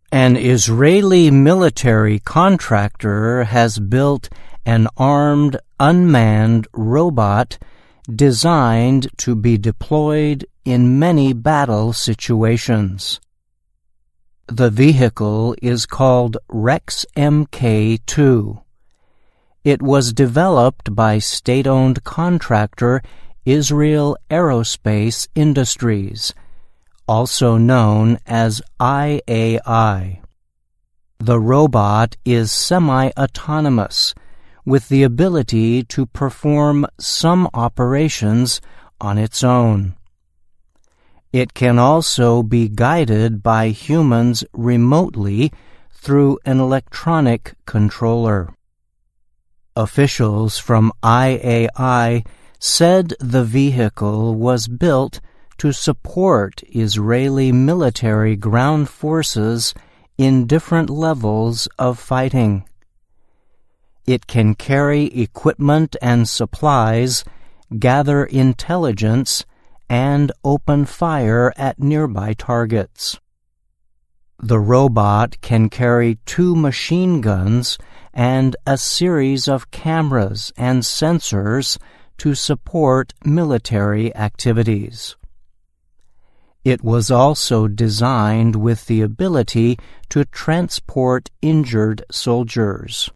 An Israeli military contractor has built an armed, unmanned robot designed to be deployed in many battle situations. The vehicle is called Rex Mk2. It was developed by state-owned contractor Israel Aerospace Industries, also known as IAI. The robot is semi-autonomous, with the ability to perform some operations on its own. It can also be guided by humans remotely through an electronic controller. Officials from IAI said the vehicle was built to support Israeli military ground forces in different levels of fighting. It can carry equipment and supplies, gather intelligence, and open fire at nearby targets. The robot can carry 2 machine guns and a series of cameras and sensors to support military activities. It was also designed with the ability to transport injured soldiers.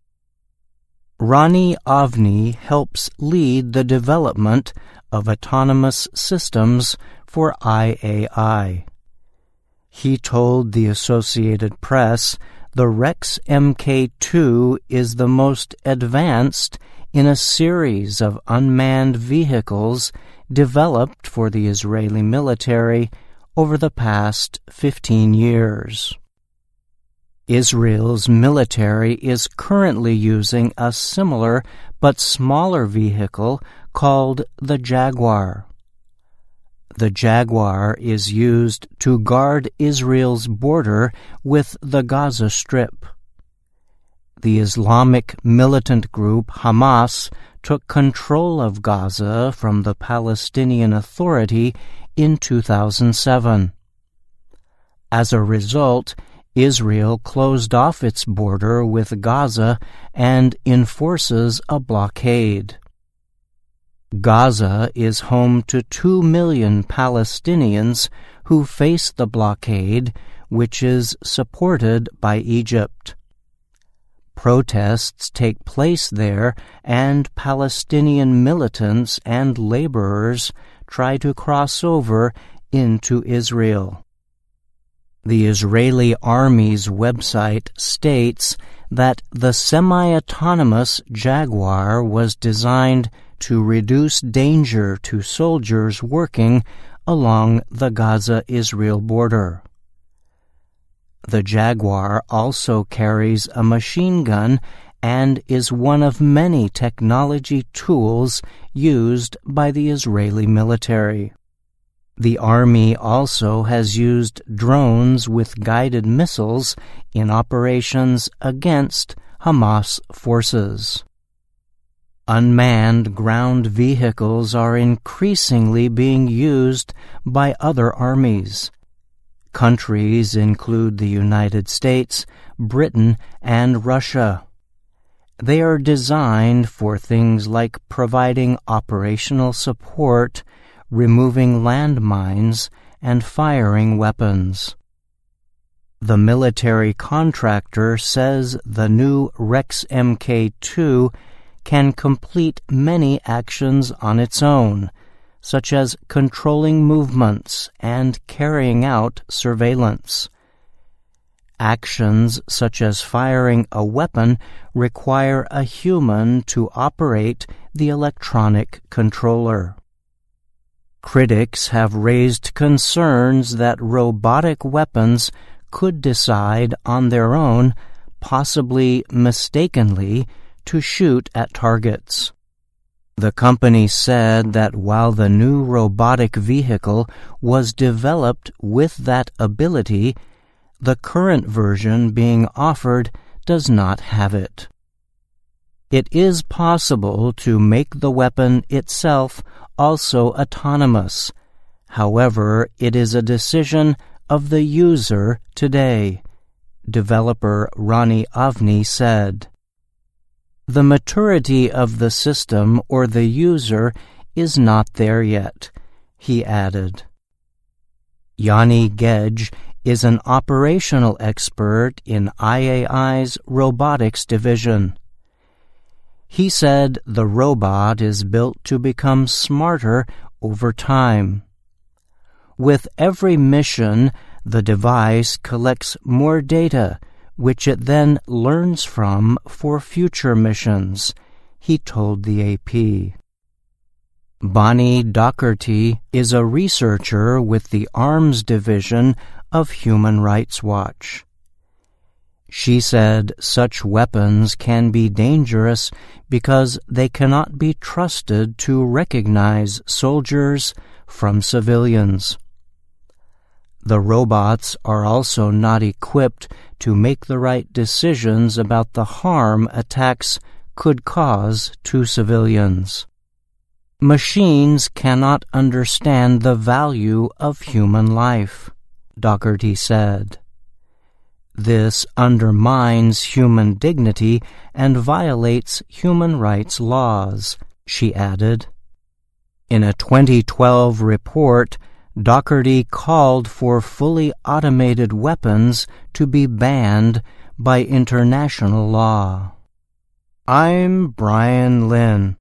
Ronnie Avni helps lead the development of autonomous systems for IAI. He told the Associated Press the Rex Mk2 is the most advanced in a series of unmanned vehicles developed for the Israeli military over the past 15 years. Israel's military is currently using a similar but smaller vehicle called the Jaguar. The Jaguar is used to guard Israel's border with the Gaza Strip. The Islamic militant group Hamas took control of Gaza from the Palestinian Authority in 2007. As a result, Israel closed off its border with Gaza and enforces a blockade. Gaza is home to 2 million Palestinians who face the blockade, which is supported by Egypt. Protests take place there, and Palestinian militants and laborers try to cross over into Israel. The Israeli Army's website states that the semi-autonomous Jaguar was designed to reduce danger to soldiers working along the Gaza-Israel border. The Jaguar also carries a machine gun and is one of many technology tools used by the Israeli military. The Army also has used drones with guided missiles in operations against Hamas forces. Unmanned ground vehicles are increasingly being used by other armies. Countries include the United States, Britain, and Russia. They are designed for things like providing operational support, removing landmines, and firing weapons. The military contractor says the new Rex Mk2 can complete many actions on its own, such as controlling movements and carrying out surveillance. Actions such as firing a weapon require a human to operate the electronic controller. Critics have raised concerns that robotic weapons could decide on their own, possibly mistakenly, to shoot at targets. The company said that while the new robotic vehicle was developed with that ability, the current version being offered does not have it. It is possible to make the weapon itself also autonomous. However, it is a decision of the user today. developer Ronnie Avni said, "The maturity of the system or the user is not there yet," he added. Yanni Gej is an operational expert in IAI's robotics division. He said the robot is built to become smarter over time. With every mission, the device collects more data, which it then learns from for future missions, he told the AP. Bonnie Docherty is a researcher with the Arms Division of Human Rights Watch. She said such weapons can be dangerous because they cannot be trusted to recognize soldiers from civilians. The robots are also not equipped to make the right decisions about the harm attacks could cause to civilians. Machines cannot understand the value of human life, Docherty said. This undermines human dignity and violates human rights laws, she added. In a 2012 report, Docherty called for fully automated weapons to be banned by international law. I'm Brian Lynn.